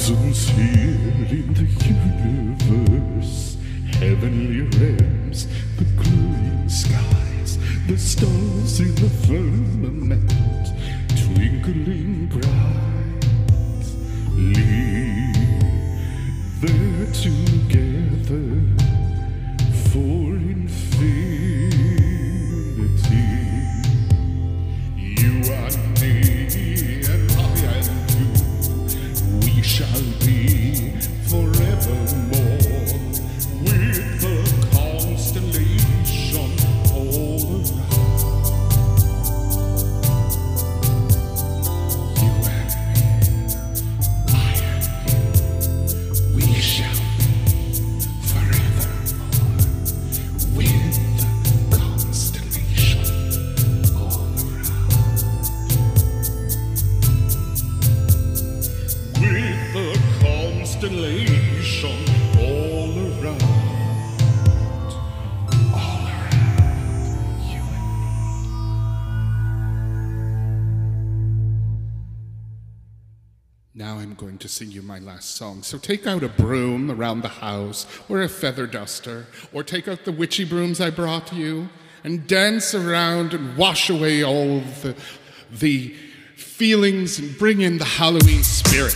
Thousands here in the universe, heavenly realms, the glowing skies, the stars in the firmament, twinkling brightly. They're together for infinity. You and me and I and you, we shall be forevermore with the constellation all around. You and me, I and you, we shall be forevermore with the constellation all around. With the constellation all around, you and me. Now I'm going to sing you my last song. So take out a broom around the house, or a feather duster, or take out the witchy brooms I brought you, and dance around and wash away all the feelings and bring in the Halloween spirit.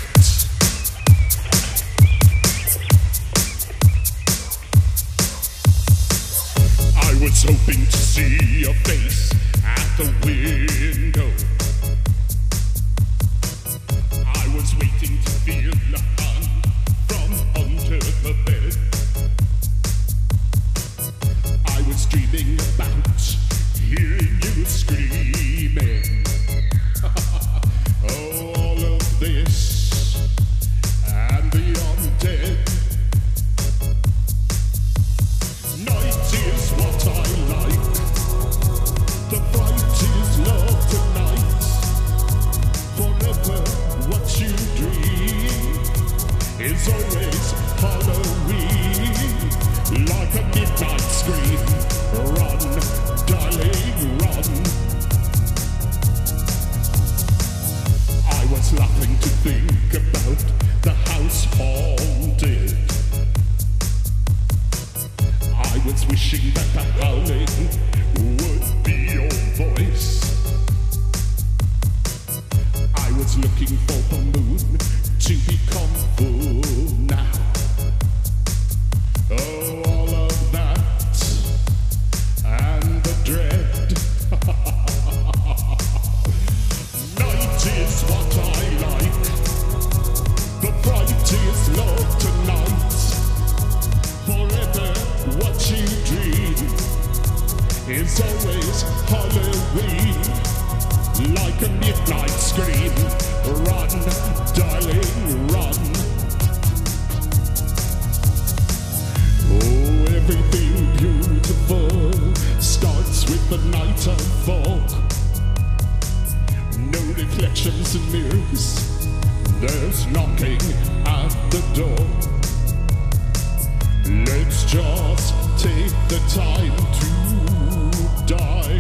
I was hoping to see a face at the window. I was waiting to feel a hand from under the bed. I was dreaming about hearing you screaming. Oh, all of this and the undead. Night is what I like. The bright is love tonight. Forever what you dream is always Halloween. Like a midnight scream. Run, darling, run. I was laughing to think about the house haunted. I was wishing that the howling would be your voice. I was looking for the moon to become full now. Oh, all of that and the dread. Night is what I like. The bright is love tonight. Forever what you dream is always Halloween. Like a midnight scream. Run, darling, run. Oh, everything beautiful starts with the night of fog. No reflections in mirrors. There's knocking at the door. Let's just take the time to die,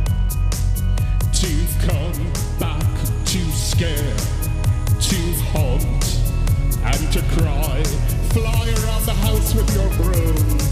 to come back, to scare, to haunt, and to cry. Fly around the house with your brooms.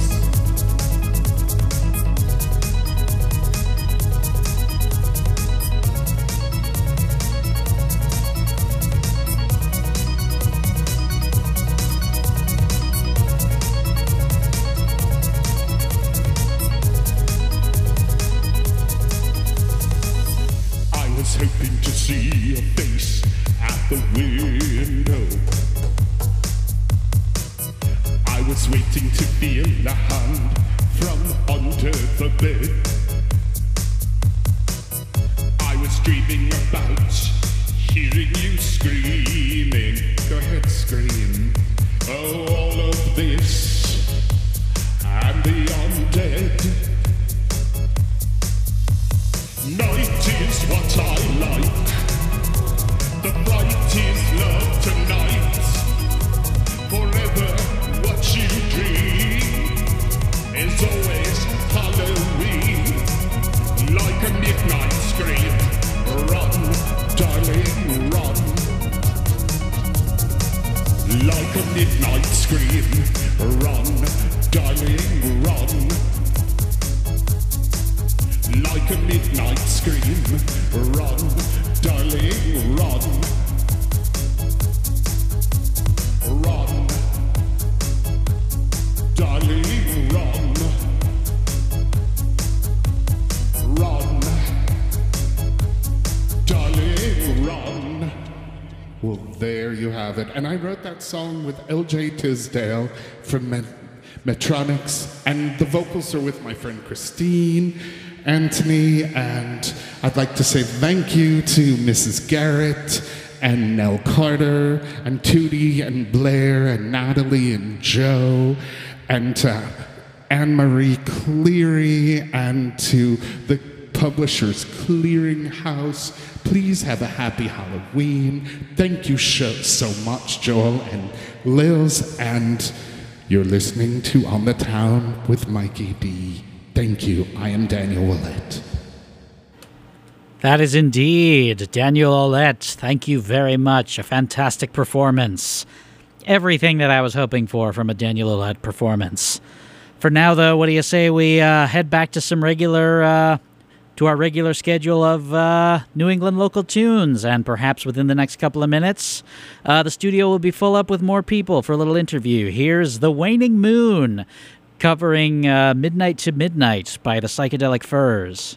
Hoping to see a face at the window. I was waiting to feel a hand from under the bed. I was dreaming about hearing you screaming. Go ahead, scream. Oh, all of this and the undead. Night is what I like. The bright is love tonight. Forever what you dream is always Halloween. Like a midnight scream. Run, darling, run. scream. Run, darling, run. Like a midnight scream. Run, darling, run. Run, darling, run. Run, darling, run. Well, there you have it. And I wrote that song with LJ Tisdale from Metronics, and the vocals are with my friend Christine Anthony, and I'd like to say thank you to Mrs. Garrett and Nell Carter and Tootie and Blair and Natalie and Joe and to Anne-Marie Cleary and to the Publishers Clearinghouse. Please have a happy Halloween. Thank you so much, Joel and Liz, and you're listening to On the Town with Mikey D. Thank you. I am Daniel Ouellette. That is indeed Daniel Ouellette. Thank you very much. A fantastic performance. Everything that I was hoping for from a Daniel Ouellette performance. For now, though, what do you say we head back to some to our regular schedule of New England local tunes, and perhaps within the next couple of minutes, the studio will be full up with more people for a little interview. Here's The Waning Moon, covering Midnight to Midnight by the Psychedelic Furs.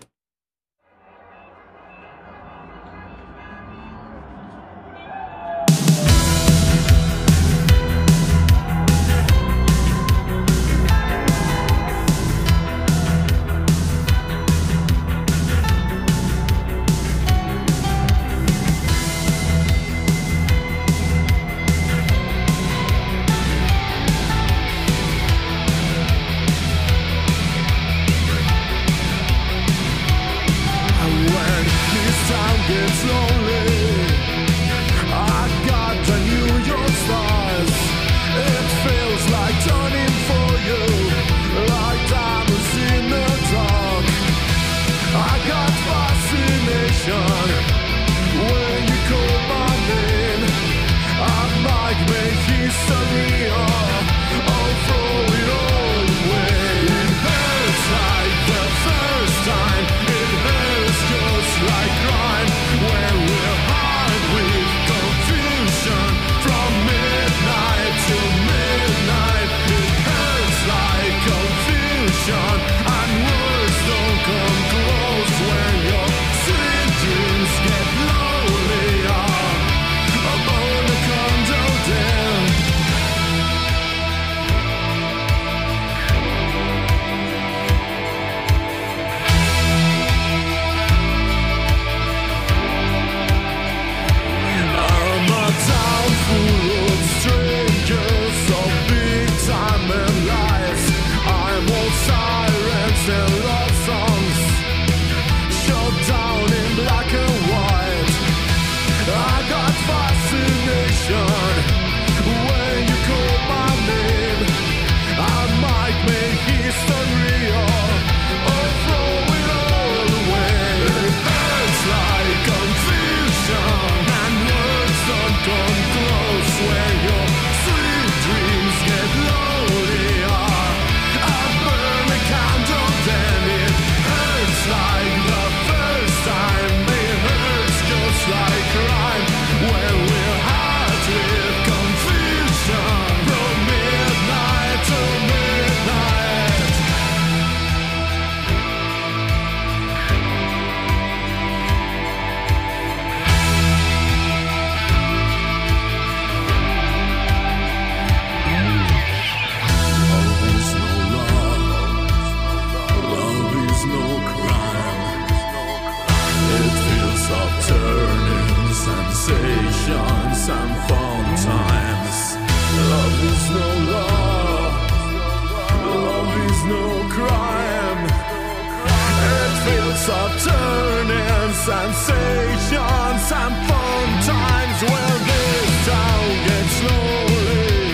Sensations and fun times. Well, this town gets slowly.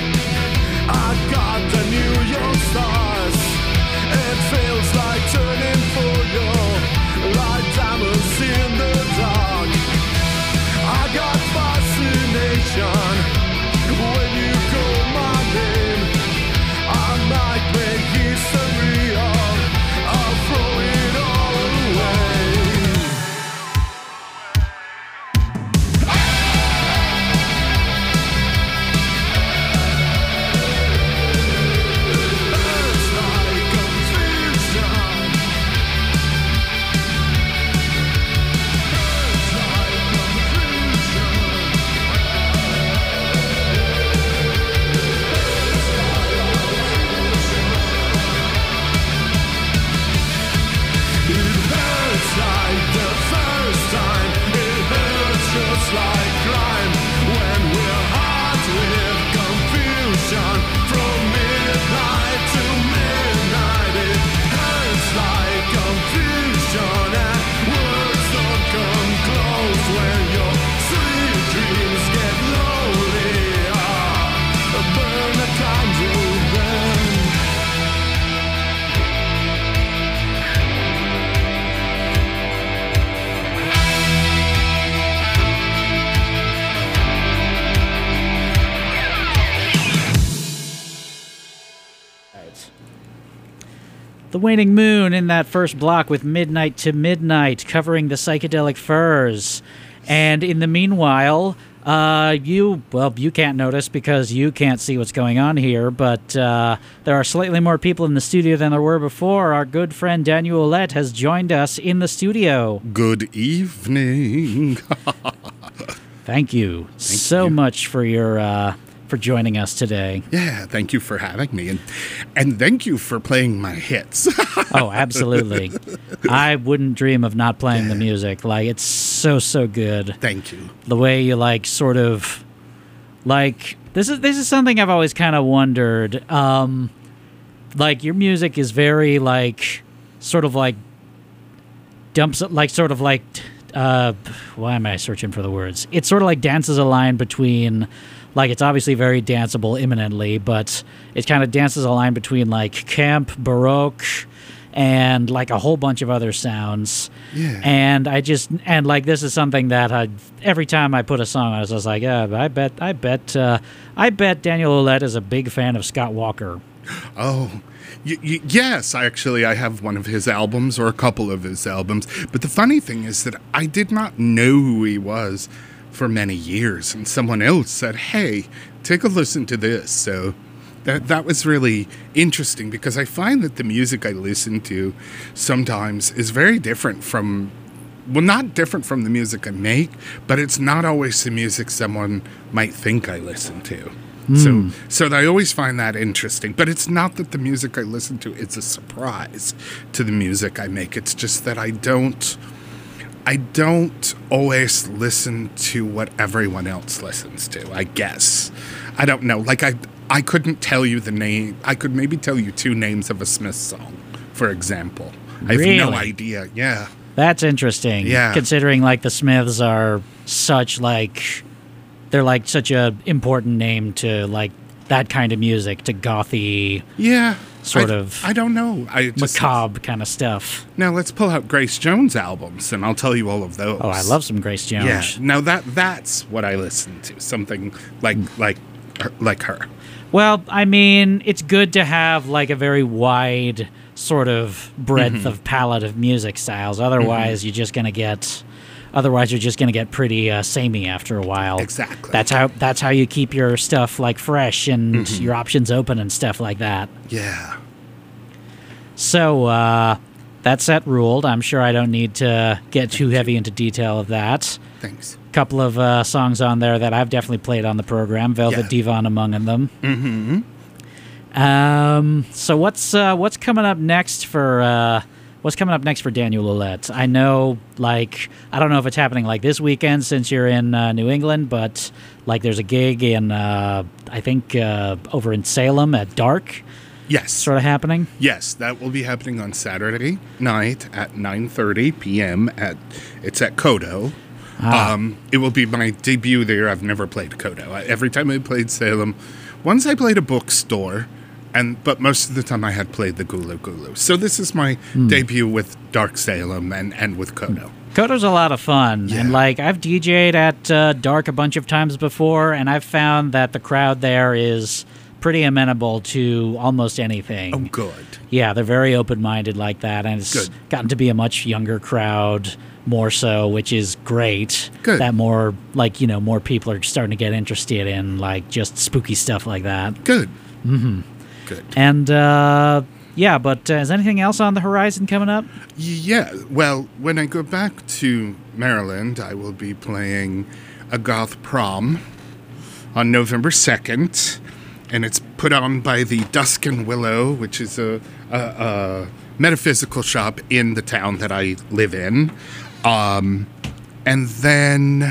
I got the New York stars. It feels like turning for you, like diamonds in the dark. I got fascination when you call my name. The Waning Moon in that first block with Midnight to Midnight, covering the Psychedelic Furs. And in the meanwhile, you can't notice because you can't see what's going on here, but there are slightly more people in the studio than there were before. Our good friend Daniel Ouellette has joined us in the studio. Good evening. Thank you so much for your for joining us today. Yeah, thank you for having me, and thank you for playing my hits. Oh, absolutely. I wouldn't dream of not playing the music. Like, it's so good. Thank you. The way you this is something I've always kind of wondered. Your music is very why am I searching for the words? It sort of like dances a line between, it's obviously very danceable imminently, but it kind of dances a line between camp, baroque, and a whole bunch of other sounds. Yeah. And this is something that every time I put a song, I was just like, I bet Daniel Ouellette is a big fan of Scott Walker. Oh, yes, I have one of his albums, or a couple of his albums. But the funny thing is that I did not know who he was for many years. And someone else said, hey, take a listen to this. So that was really interesting, because I find that the music I listen to sometimes is very different from, not different from the music I make, but it's not always the music someone might think I listen to. So I always find that interesting. But it's not that the music I listen to is a surprise to the music I make. It's just that I don't always listen to what everyone else listens to, I guess. I don't know. I couldn't tell you the name. I could maybe tell you 2 names of a Smiths song, for example. Really? I have no idea. Yeah. That's interesting. Yeah. Considering the Smiths are such they're such a important name to that kind of music, to gothy. Yeah. I don't know. Macabre kind of stuff. Now let's pull out Grace Jones albums, and I'll tell you all of those. Oh, I love some Grace Jones. Yeah. Now that's what I listen to. Something like her. Well, I mean, it's good to have a very wide sort of breadth of palette of music styles. Otherwise, you're just gonna get pretty samey after a while. Exactly. That's how you keep your stuff fresh and your options open and stuff like that. Yeah. So that set ruled. I'm sure I don't need to get too heavy into detail of that. Thanks. Couple of songs on there that I've definitely played on the program. Velvet Divan among them. Mm-hmm. So what's coming up next for? What's coming up next for Daniel Ouellette? I know, I don't know if it's happening this weekend since you're in New England, but there's a gig in I think over in Salem at Dark. Yes. Sort of happening. Yes, that will be happening on Saturday night at 9:30 p.m. It's at Kodo. It will be my debut there. I've never played Kodo. Every time I played Salem, once I played a bookstore, but most of the time I had played the Gulu Gulu. So this is my debut with Dark Salem and with Kodo. Kodo's a lot of fun. Yeah. And I've DJ'd at Dark a bunch of times before, and I've found that the crowd there is pretty amenable to almost anything. Oh, good. Yeah, they're very open-minded like that, and it's gotten to be a much younger crowd, more so, which is great. Good. That more, more people are starting to get interested in, just spooky stuff like that. Good. Mm-hmm. Good. And, but is anything else on the horizon coming up? Yeah, well, when I go back to Maryland, I will be playing a goth prom on November 2nd. And it's put on by the Dusk and Willow, which is a metaphysical shop in the town that I live in. And then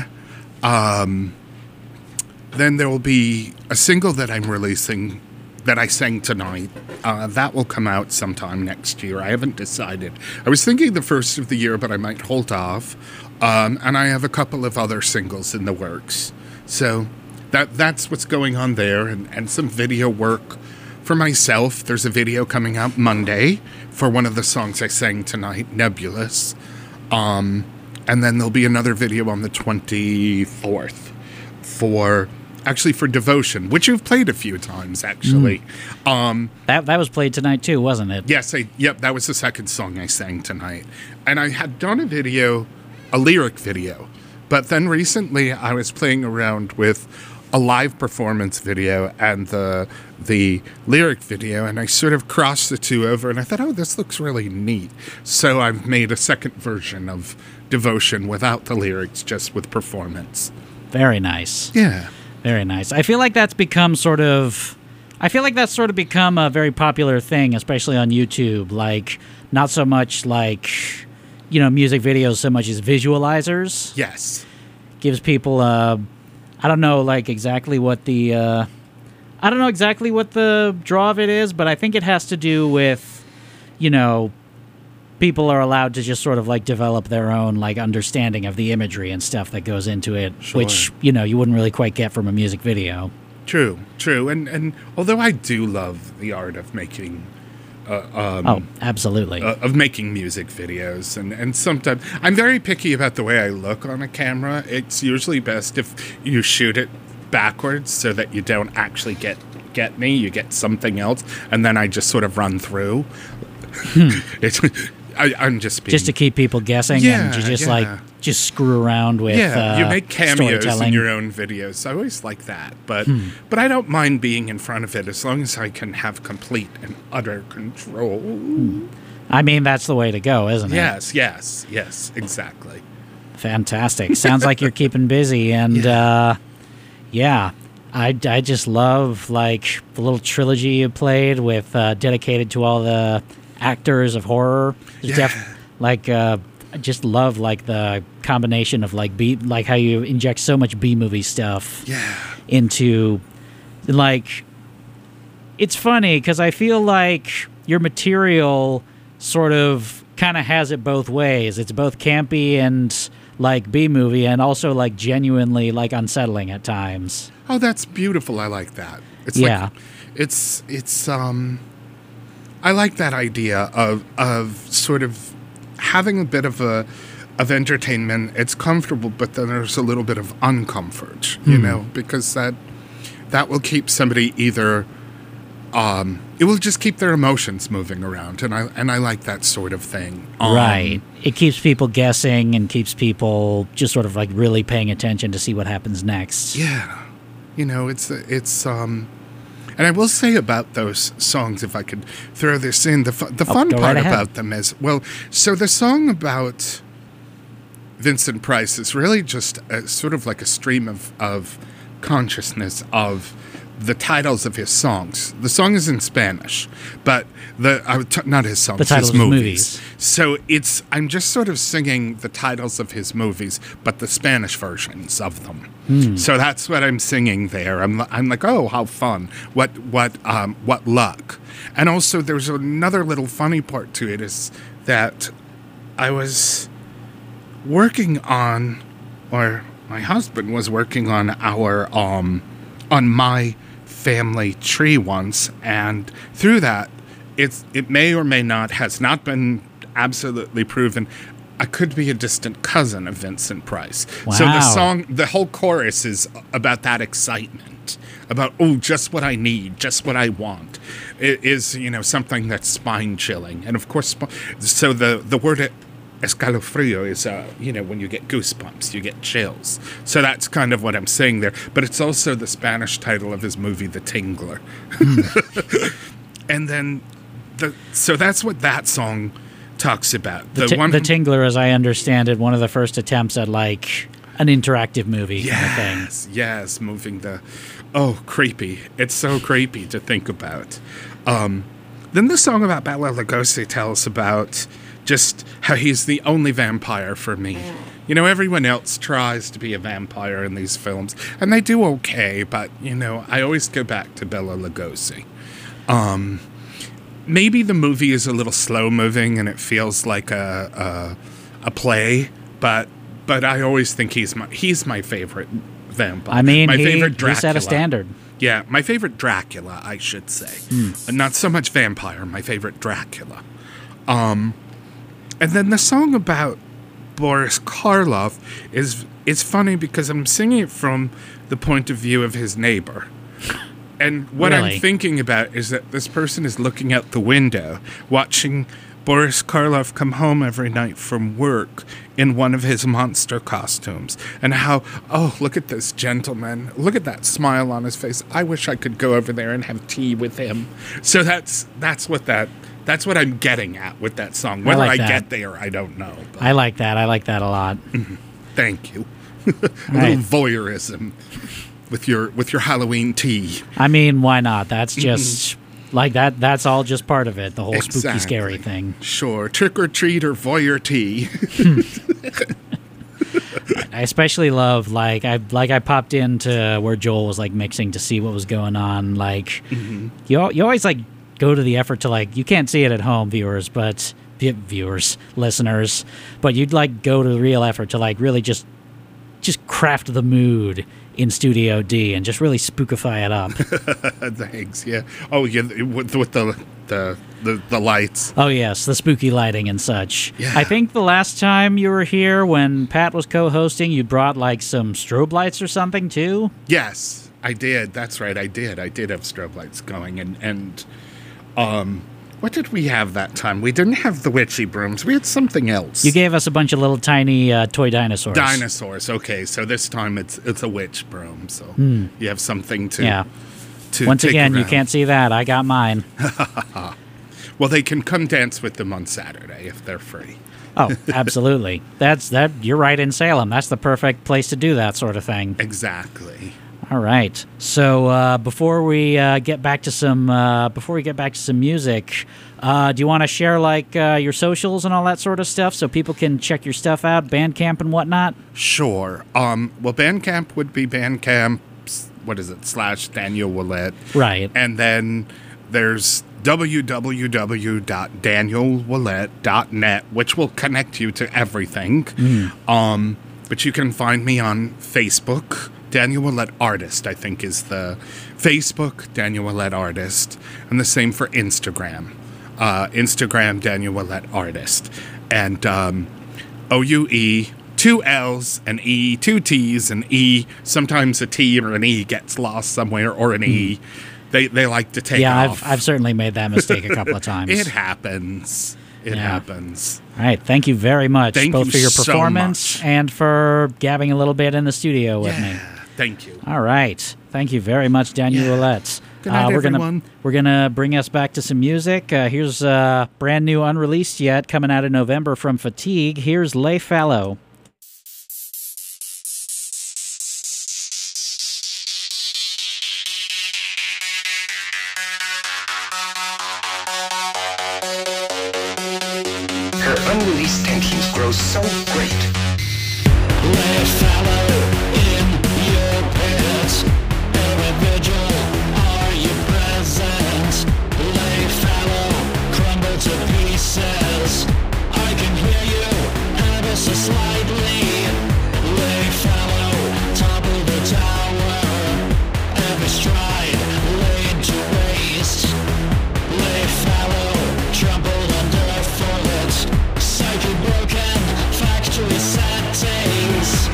there will be a single that I'm releasing that I sang tonight. That will come out sometime next year. I haven't decided. I was thinking the first of the year, but I might hold off. And I have a couple of other singles in the works. So that's what's going on there, and some video work for myself. There's a video coming out Monday for one of the songs I sang tonight, Nebulous. And then there'll be another video on the 24th for actually for Devotion, which you've played a few times, actually. That was played tonight too, wasn't it? Yes, yep, that was the second song I sang tonight. And I had done a lyric video, but then recently I was playing around with a live performance video and the lyric video, and I sort of crossed the two over, and I thought, oh, this looks really neat. So I've made a second version of Devotion without the lyrics, just with performance. Very nice. Yeah. Very nice. I feel like that's sort of become a very popular thing, especially on YouTube. Like, not so much like, music videos so much as visualizers. Yes. Gives people I don't know exactly what the draw of it is, but I think it has to do with, people are allowed to just sort of develop their own understanding of the imagery and stuff that goes into it, sure. Which, you wouldn't really quite get from a music video. True. And although I do love the art of making absolutely. Of making music videos. And sometimes I'm very picky about the way I look on a camera. It's usually best if you shoot it backwards so that you don't actually get me. You get something else. And then I just sort of run through. I'm just being... Just to keep people guessing, and you just just screw around with you make cameos storytelling in your own videos. I always like that, but I don't mind being in front of it as long as I can have complete and utter control. I mean, that's the way to go, isn't it? Yes, exactly. Fantastic. Sounds like you're keeping busy, and I just love the little trilogy you played with dedicated to all the actors of horror. I just love the combination of how you inject so much B-movie stuff into it's funny because I feel like your material sort of kind of has it both ways. It's both campy and B-movie, and also genuinely unsettling at times. Oh, that's beautiful. I like that. It's I like that idea of sort of having a bit of entertainment. It's comfortable, but then there's a little bit of uncomfort, because that will keep somebody either it will just keep their emotions moving around, and I like that sort of thing. Right. It keeps people guessing and keeps people just sort of really paying attention to see what happens next. Yeah. It's and I will say about those songs, if I could throw this in, the fun part about them is, so the song about Vincent Price is really just sort of like a stream of consciousness of the titles of his songs. The song is in Spanish, but not his songs, the titles his of movies. So I'm just sort of singing the titles of his movies, but the Spanish versions of them. So that's what I'm singing there. I'm like, oh, how fun! What luck! And also, there's another little funny part to it is that I was working on, or my husband was working on our on my family tree once, and through that, it may or may not, has not been absolutely proven, I could be a distant cousin of Vincent Price. Wow. So the whole chorus is about that excitement, about, just what I need, just what I want. It is, something that's spine-chilling. And of course, so the word escalofrío is, when you get goosebumps, you get chills. So that's kind of what I'm saying there. But it's also the Spanish title of his movie, The Tingler. And then, so that's what that song talks about. The Tingler, as I understand it, one of the first attempts at an interactive movie kind of thing. Yes, moving creepy. It's so creepy to think about. Then the song about Bela Lugosi tells about just how he's the only vampire for me. Everyone else tries to be a vampire in these films, and they do okay, but, I always go back to Bela Lugosi. Maybe the movie is a little slow-moving and it feels like a play, but I always think he's my favorite vampire. I mean, my favorite Dracula. He set a standard. Yeah, my favorite Dracula, I should say. Not so much vampire, my favorite Dracula. And then the song about Boris Karloff is it's funny because I'm singing it from the point of view of his neighbor. And what Really? I'm thinking about is that this person is looking out the window, watching Boris Karloff come home every night from work in one of his monster costumes. And how, oh, look at this gentleman. Look at that smile on his face. I wish I could go over there and have tea with him. So that's what I'm getting at with that song. Whether I like that. get there, I don't know. But I like that. I like that a lot. thank you. A Right. little voyeurism with your Halloween tea. I mean, why not? That's just like that. That's all just part of it. The whole spooky, Exactly. scary thing. Sure, trick or treat or voyeur tea. I especially love I popped into where Joel was like mixing to see what was going on. Like you always like go to the effort to like you can't see it at home, listeners, but you'd like go to the real effort to like really just craft the mood in Studio D and just really spookify it up. Thanks. Yeah. Oh, yeah. With the lights. Oh yes, the spooky lighting and such. Yeah. I think the last time you were here when Pat was co-hosting, you brought like some strobe lights or something too. Yes, I did. That's right. I did have strobe lights going, and what did we have that time? We didn't have the witchy brooms. We had something else. You gave us a bunch of little tiny toy dinosaurs. Dinosaurs. Okay, so this time it's a witch broom. So you have something to. Yeah. To Once take again, you around. can't see that. I got mine. Well, they can come dance with them on Saturday if they're free. Oh, absolutely. You're right in Salem. That's the perfect place to do that sort of thing. Exactly. All right. So before we get back to some music, do you want to share like your socials and all that sort of stuff so people can check your stuff out, Bandcamp and whatnot? Sure. Well, Bandcamp would be Bandcamp. What is it? / Daniel Willett. Right. And then there's www.danielwillett.net, which will connect you to everything. But you can find me on Facebook. Daniel Willett Artist, I think, is the Facebook, Daniel Willett Artist. And the same for Instagram. Instagram, Daniel Willett Artist. And OUE, 2 L's, an E, 2 T's, an E. Sometimes a T or an E gets lost somewhere, or an E. They like to take off. I've certainly made that mistake a couple of times. It happens. It happens. All right. Thank you very much, Thank both you for your so performance much. and for gabbing a little bit in the studio with me. Thank you. All right. Thank you very much, Daniel Yeah. Willett. Good night, everyone. We're gonna bring us back to some music. Here's brand new, unreleased yet, coming out in November from Fatigue. Here's Lay Fallow. Her unreleased tensions grow so great. Lay fallow in your pits. Every vigil, are you present? Lay fallow, crumble to pieces. I can hear you ever so slightly. Lay fallow, topple the tower. Every stride laid to waste. Lay fallow, trampled under foot. Psyche broken, factory settings.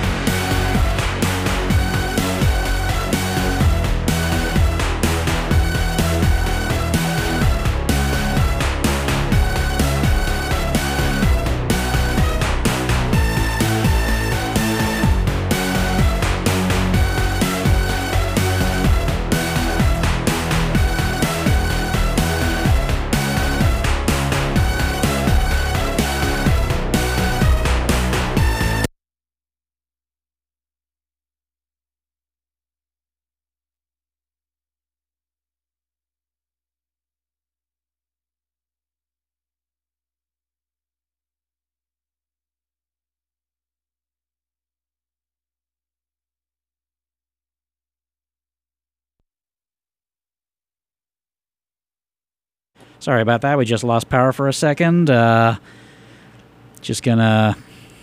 Sorry about that. We just lost power for a second. Just gonna.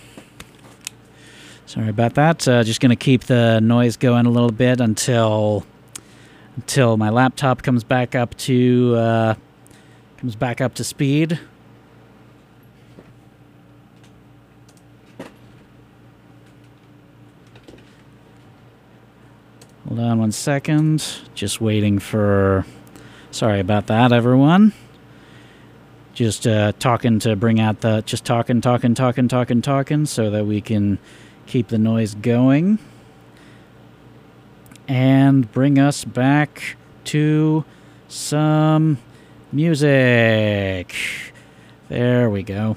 Sorry about that. Just gonna keep the noise going a little bit until my laptop comes back up to speed. Hold on 1 second. Just waiting for... Sorry about that, everyone. Just talking to bring out the... Just talking, so that we can keep the noise going. And bring us back to some music. There we go.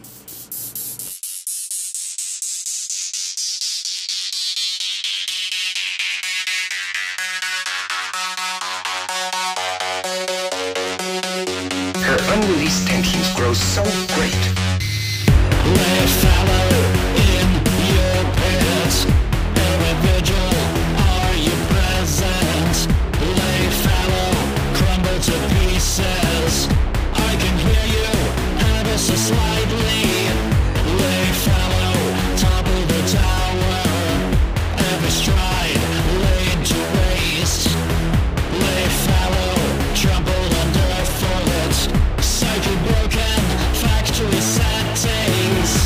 Her unreleased tensions grow so great. Lay fallow in your pits. Every vigil, are you present? Lay fallow, crumble to pieces. I can hear you, ever so slightly. Lay fallow, topple the tower. Every stride, laid to waste. Lay fallow, trampled underfoot. Psyche broken, factory settings.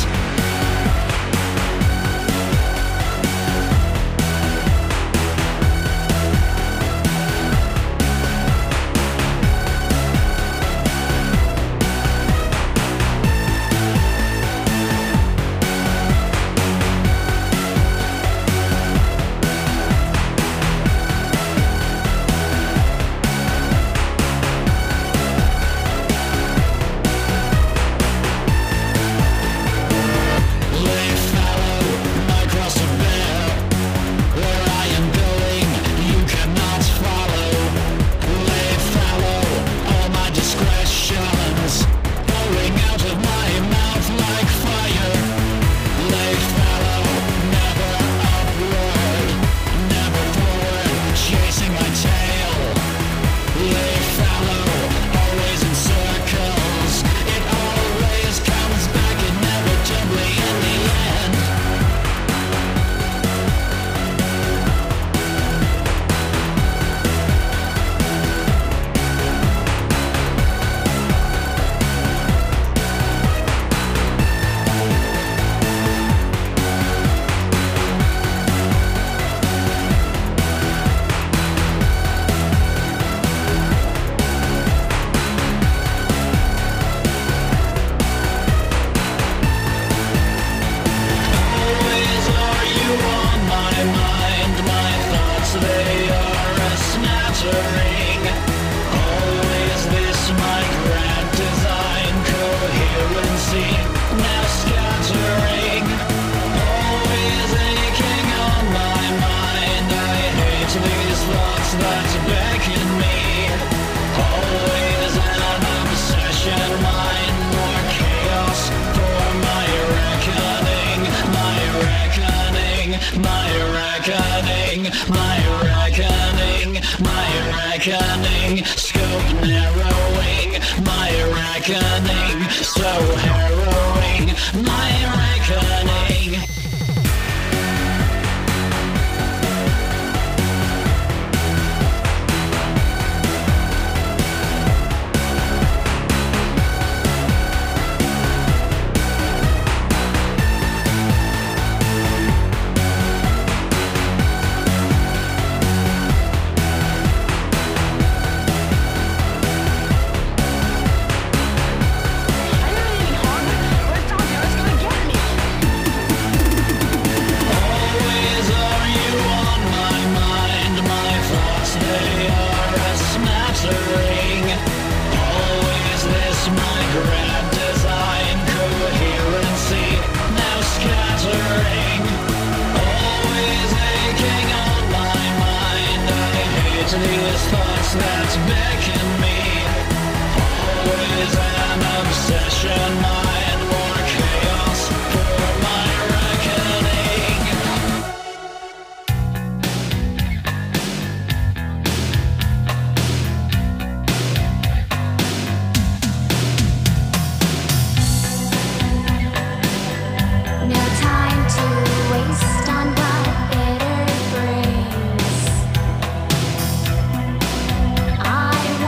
Lay fallow, my cross to bear. Where I am going, you cannot follow. Lay fallow, all my discretions pouring out of my mouth like fire. Lay fallow, never upward, never forward, chasing my tail. Lay fallow, always in circles. It always comes back inevitably in the end. Always are you on my mind, my thoughts they are a snattering. Always this my grand design, coherency now scattering. Always aching on my mind, I hate these thoughts that beckon me. Always an obsession, mine more chaos for my reckoning, my reckoning, my reckoning, my reckoning, my reckoning, scope narrowing, my reckoning, so harrowing, my reckoning. Always are you on my mind, my thoughts they are a smattering. Always this my grand design, coherency now scattering. Always aching on my mind, I hate these thoughts that beckon me. Always an obsession, mine more chaos for my reckoning. No time to waste on what bitter brings. I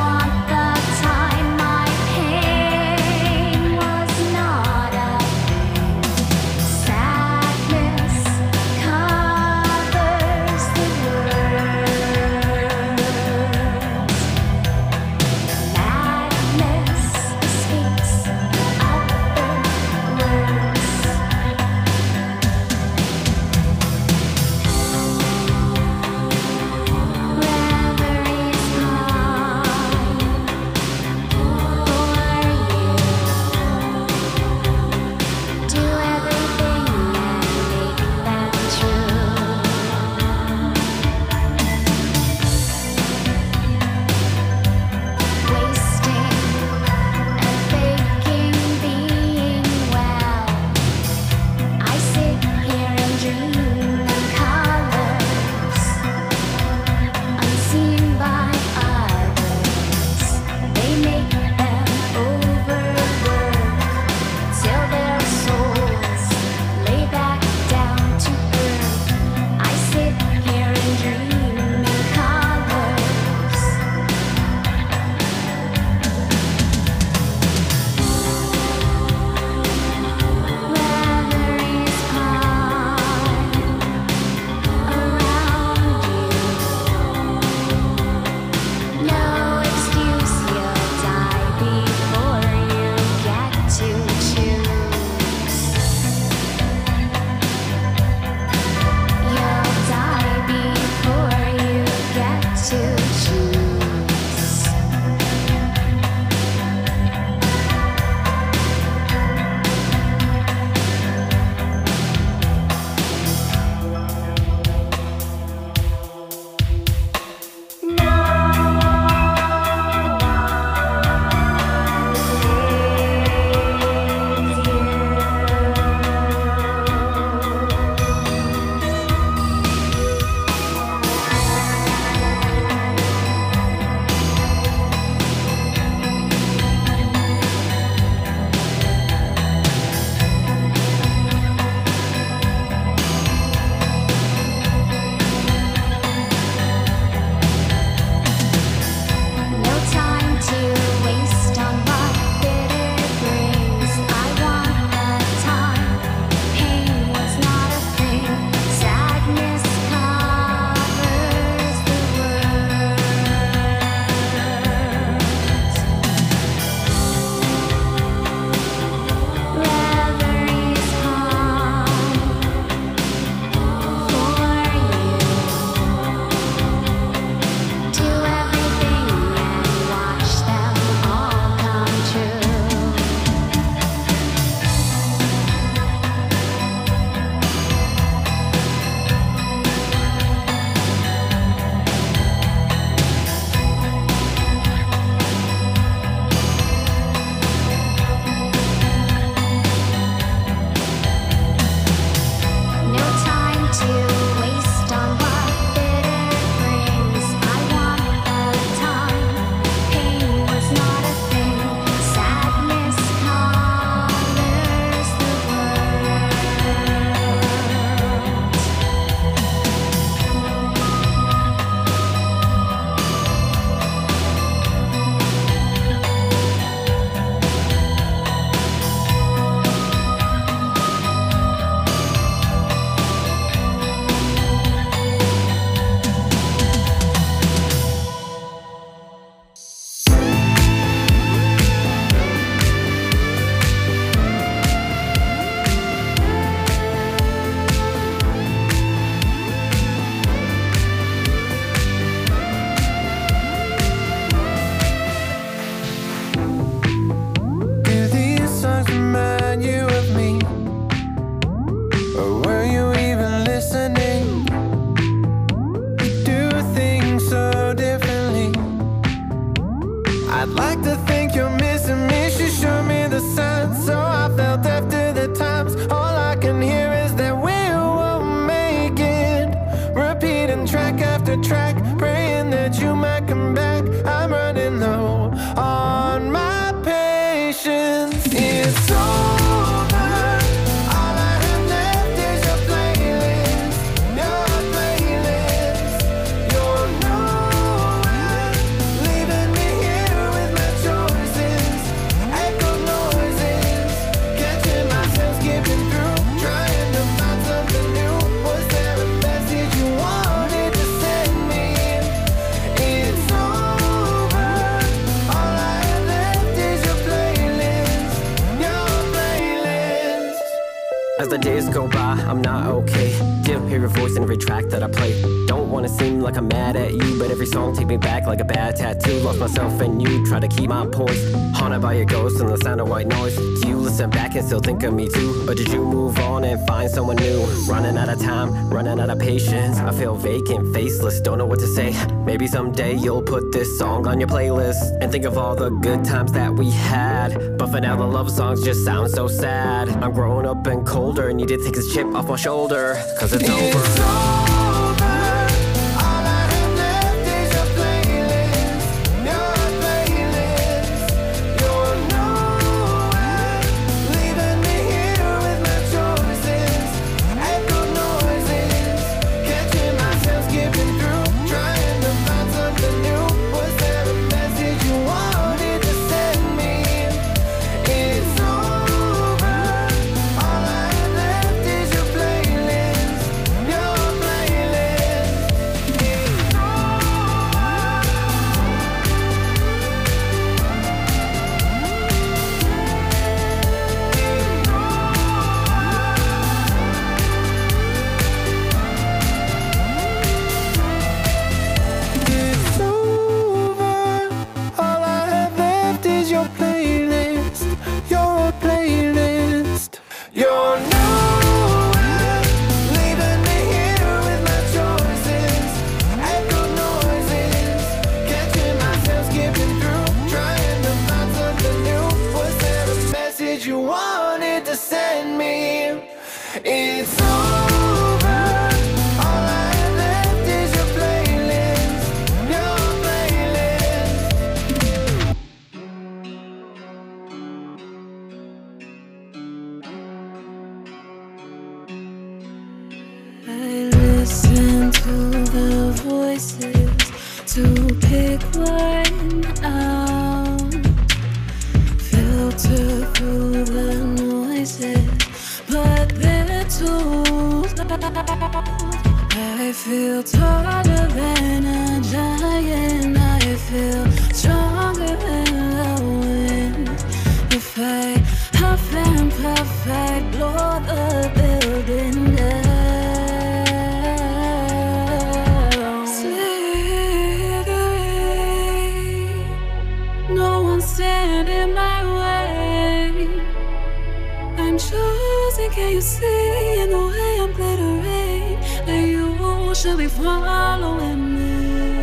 the days go by, I'm not okay. Still hear your voice in every track that I play. Don't wanna seem like I'm mad at you, but every song take me back like a bad tattoo. Lost myself in you, try to keep my poise. Haunted by your ghost and the sound of white noise. Do you listen back and still think of me too? Or did you move on and find someone new? Running out of time, running out of patience. I feel vacant, faceless, don't know what to say. Maybe someday you'll put this song on your playlist and think of all the good times that we had. But for now the love songs just sound so sad. I'm growing up and colder and you did take this chip off my shoulder. Cause it's over. I feel taller than a giant. I feel stronger than the wind. If I huff and puff, I blow the building down. Slithering, no one stand in my way. I'm choosing, can you see in the way I'm glittering? That you should be following me.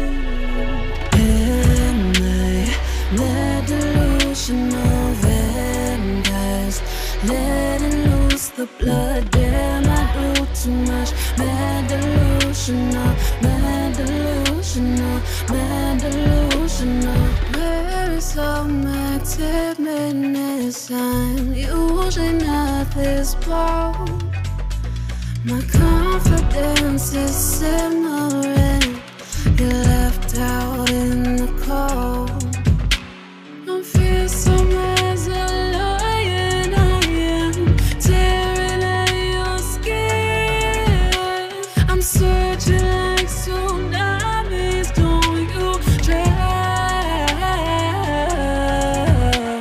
Am I that delusional vampires letting loose the blood? Damn, I do too much. Mad delusional, mad delusional, mad delusional. Where is all my timidness? I'm usually not this bold. My confidence is simmering. You're left out in the cold. I'm fearsome as a lion. I am tearing at your skin. I'm searching like tsunamis. Don't you try.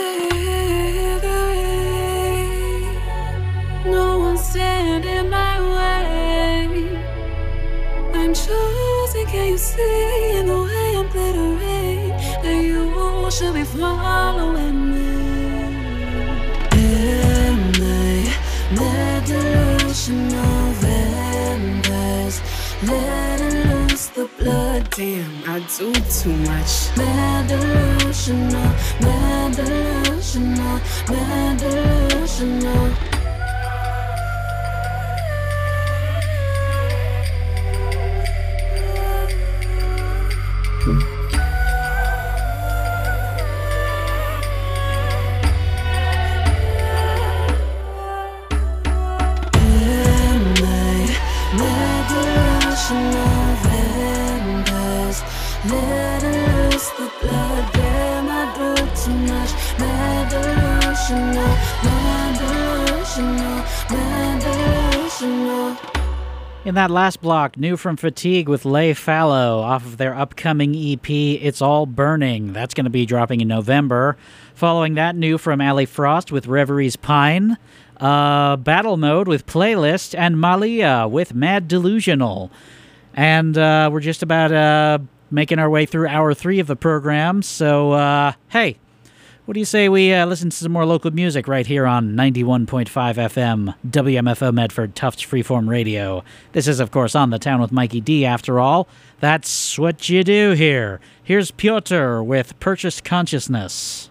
Slithering, no one standing my way. I'm choosing, can you see in the way I'm glittering? That you should be following me. Am I that delusional vampires letting loose the blood? Damn, I do too much. Mad delusional, mad delusional, mad delusional. Letting loose the blood, damn, I do too much. Mad delusional, mad delusional, mad delusional. In that last block, new from Fatigue with Lay Fallow off of their upcoming EP, It's All Burning. That's going to be dropping in November. Following that, new from Ali Frost with Reverie's Pine, Battle Mode with Playlist, and Malia with Mad Delusional. And we're just about making our way through hour 3 of the program, so hey, what do you say we listen to some more local music right here on 91.5 FM, WMFO Medford, Tufts Freeform Radio. This is, of course, On the Town with Mikey D, after all. That's what you do here. Here's Piotr with Purchased Consciousness.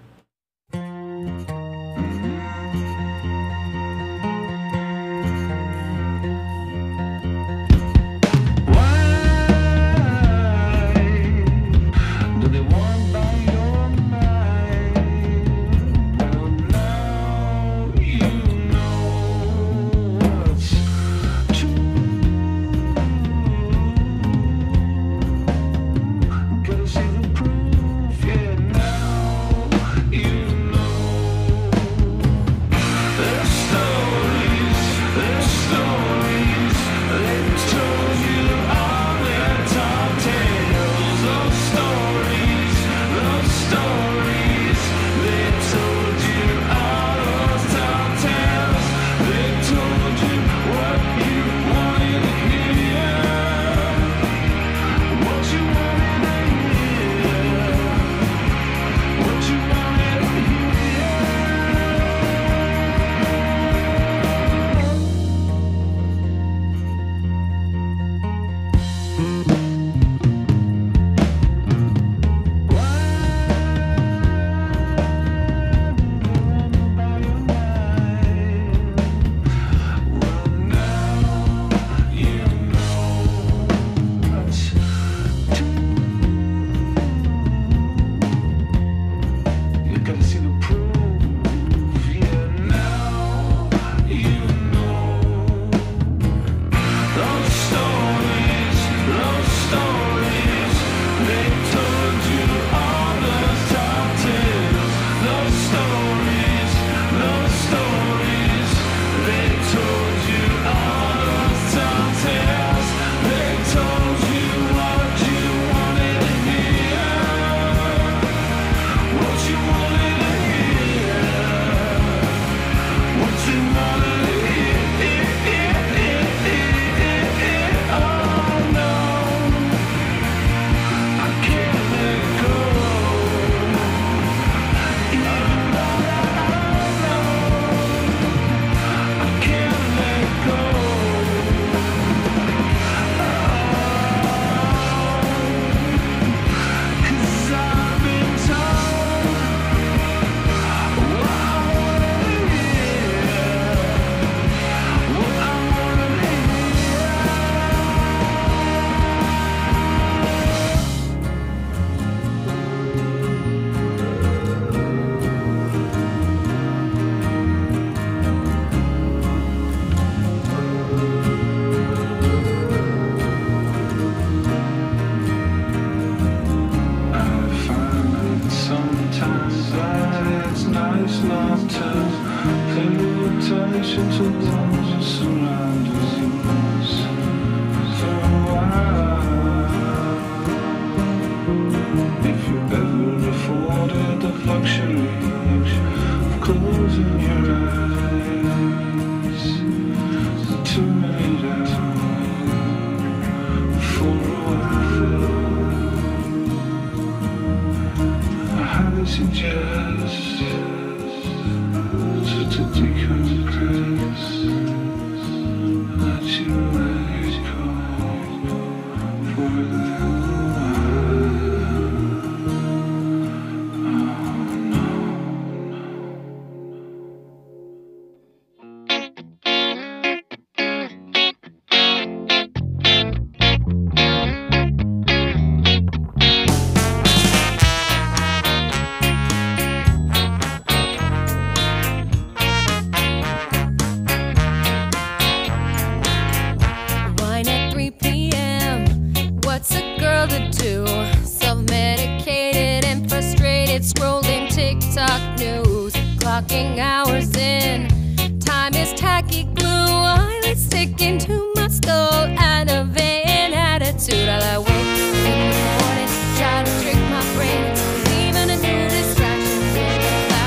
Try to trick my brain, leaving a new distraction in the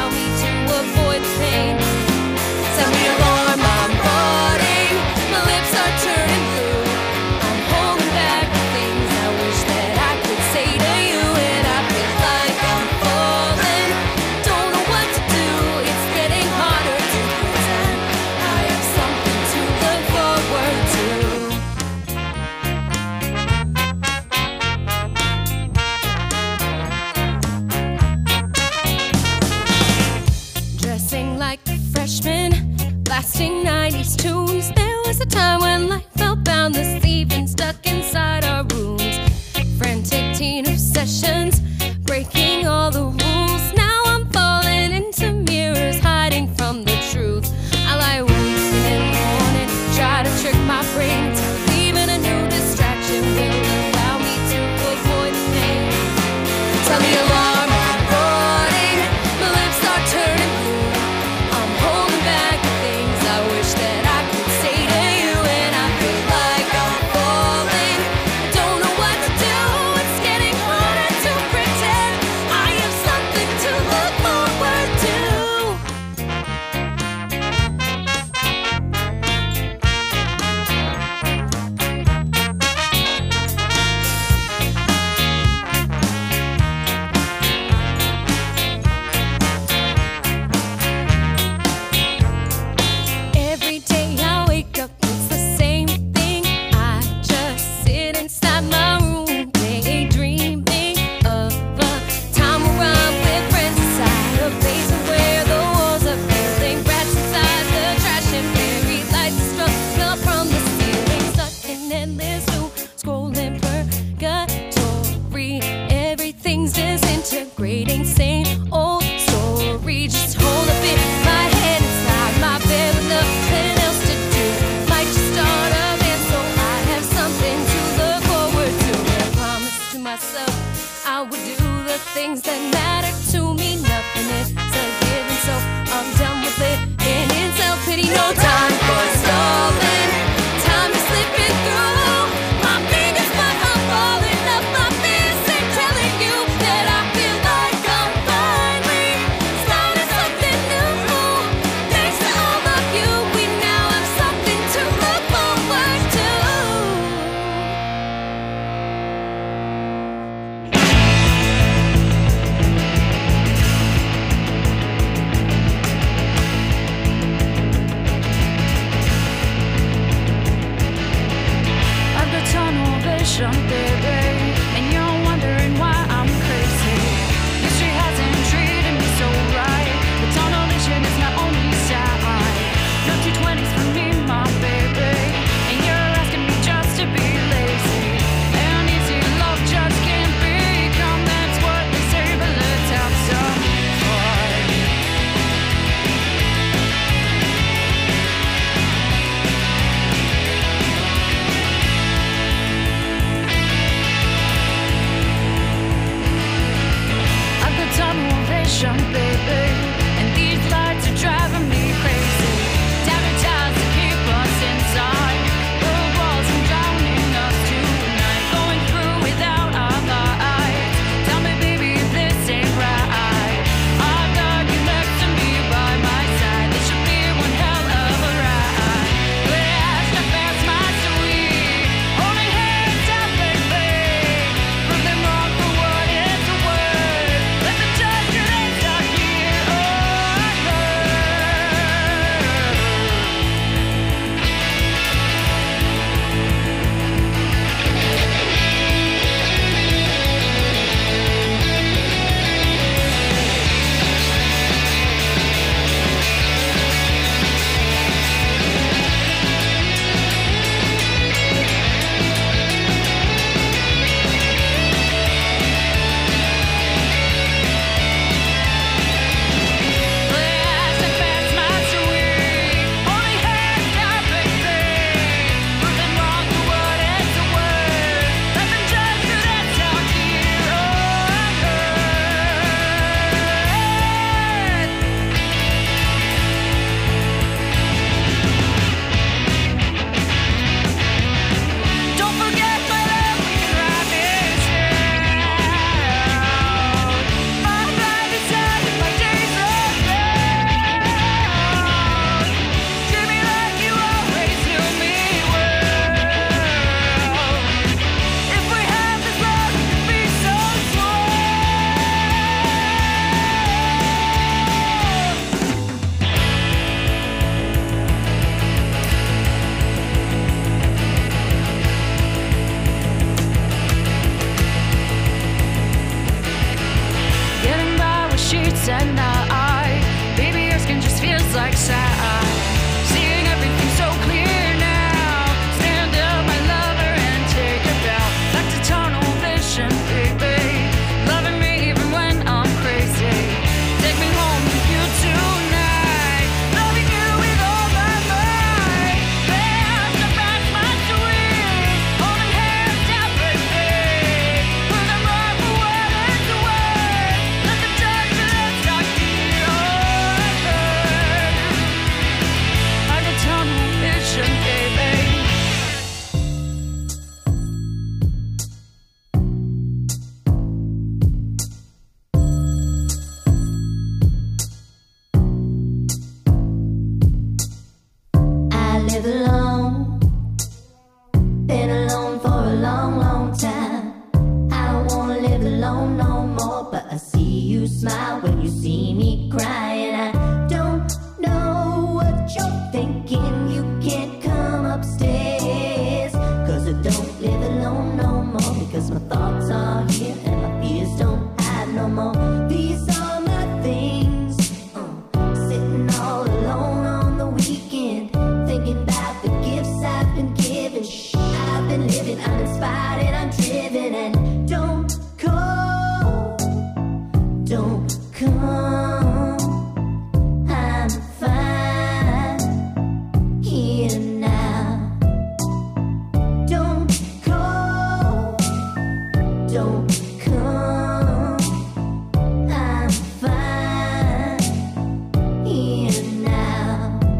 blasting 90s tunes. There was a time when life felt boundless, even stuck inside our rooms. Frantic teen obsessions, breaking all the rules. Now I'm falling into mirrors, hiding from the truth. I lie awake in the morning, try to trick my brain to leaving a new distraction will allow me to avoid the pain. Tell the alarm recording, my lips are turning blue. I'm holding back the things I wish that I could say to you, and I feel like I'm falling. I don't know what to do. It's getting harder to weekend you can't come upstairs, 'cause I don't live alone no more, because my thoughts are here and my fears don't hide no more. These are my things, sitting all alone on the weekend, thinking about the gifts I've been given. I've been living, I'm inspired and I'm driven, and don't call, don't come, I'm fine here now. Don't call, don't come, I'm fine here now.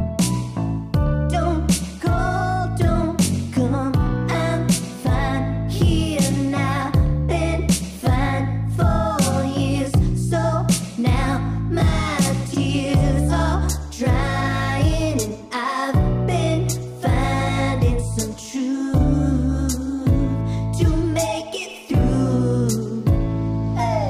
Don't call, don't come, I'm fine here now. Been fine for years, so now my tears are drying, and I've been finding some truth to make it through. Hey.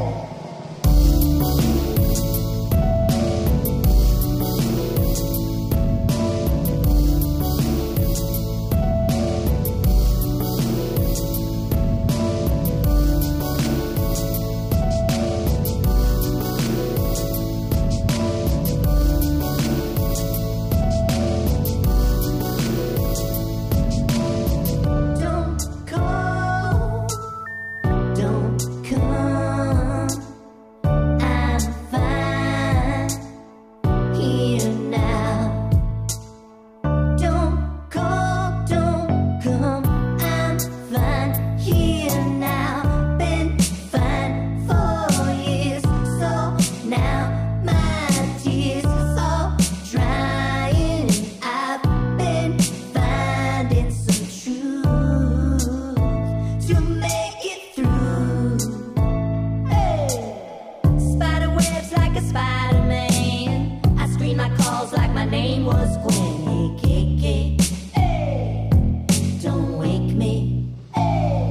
Don't call, don't come, I'm fine here now. Don't call, don't come, I'm fine here now. Been fine for years, so now my tears are drying, and I've been finding some truth to make it through. Hey. Spider webs like a Spider-Man, I screen my calls like my name was Gwen. AKK. Hey. Don't wake me. Hey.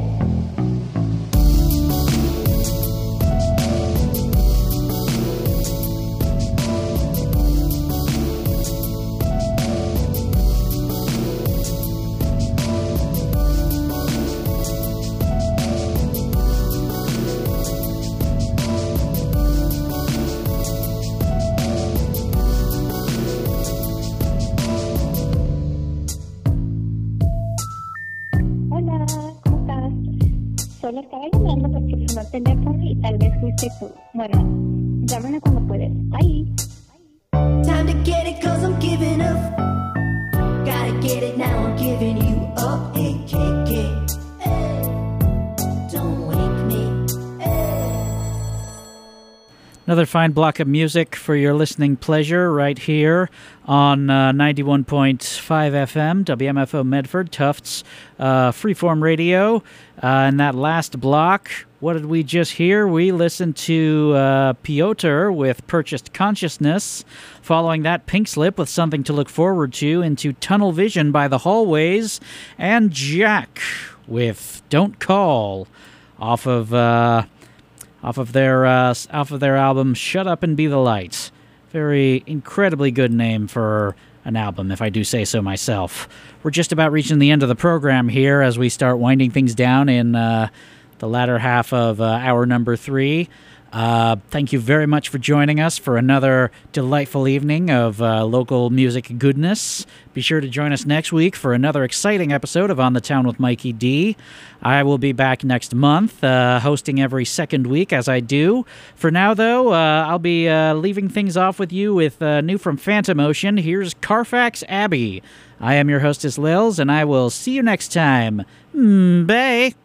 Hola, ¿cómo estás? Solo estaba llamando porque sonó el teléfono y tal vez fuiste tú. Bueno, llámame cuando puedes. Bye. Time to get it, 'cause I'm giving up. Gotta get it now, I'm giving you up. AKK. Hey. Don't wake me. Hey. Another fine block of music for your listening pleasure right here on 91.5 FM, WMFO Medford, Tufts, Freeform Radio. And that last block, what did we just hear? We listened to Piotr with Purchased Consciousness. Following that, Pink Slip with Something to Look Forward To, into Tunnel Vision by The Hallways, and Jack with Don't Call off of their album Shut Up and Be the Light. Very incredibly good name for an album, if I do say so myself. We're just about reaching the end of the program here as we start winding things down in the latter half of hour number 3. Thank you very much for joining us for another delightful evening of local music goodness. Be sure to join us next week for another exciting episode of On the Town with Mikey D. I will be back next month, hosting every second week as I do. For now, though, I'll be leaving things off with you with new from Phantom Ocean. Here's Carfax Abbey. I am your hostess, Lils, and I will see you next time. Bye.